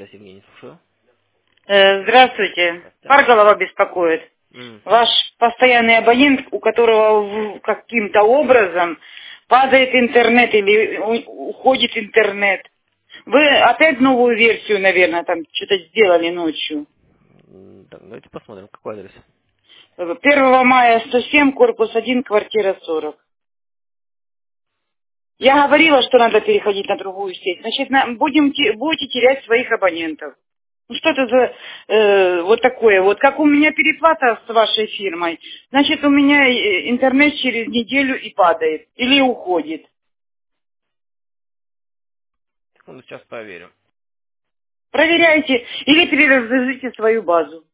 Связь, Евгений, слушаю. Здравствуйте. Здравствуйте. Парголова беспокоит. Мгм. Ваш постоянный абонент, у которого каким-то образом падает интернет или уходит интернет. Вы опять новую версию, наверное, там что-то сделали ночью. Так, давайте посмотрим, какой адрес. 1 мая 107, корпус 1, квартира 40. Я говорила, что надо переходить на другую сеть. Значит, будете терять своих абонентов. Ну что это за вот такое? Вот как у меня переплата с вашей фирмой, значит, у меня интернет через неделю и падает. Или уходит. Секунду, сейчас проверю. Проверяйте. Или переразгрузите свою базу.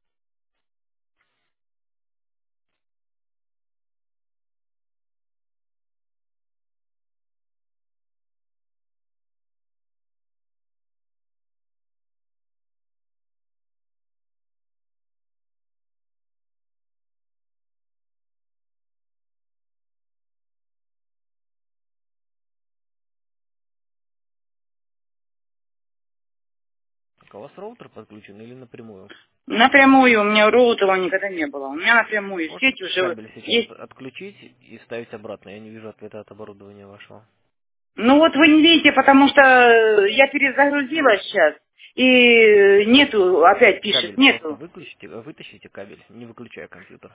Так, а у вас роутер подключен или напрямую? Напрямую. У меня роутера никогда не было. У меня напрямую Можете сеть уже кабель сейчас есть. отключить и ставить обратно? Я не вижу ответа от оборудования вашего. Ну вот вы не видите, потому что я перезагрузила сейчас. И нету, опять пишет, Кабель просто нету. выключите, вытащите кабель, не выключая компьютер.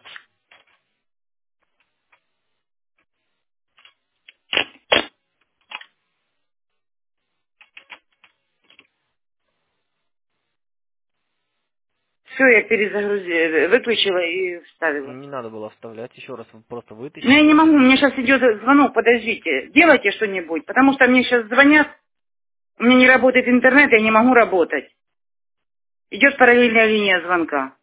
Все, я перезагрузила, выключила и вставила. Не надо было вставлять, еще раз вы просто Но я не вытащите. могу, мне сейчас идет звонок, подождите. Делайте что-нибудь, потому что мне сейчас звонят, у меня не работает интернет, я не могу работать. Идет параллельная линия звонка.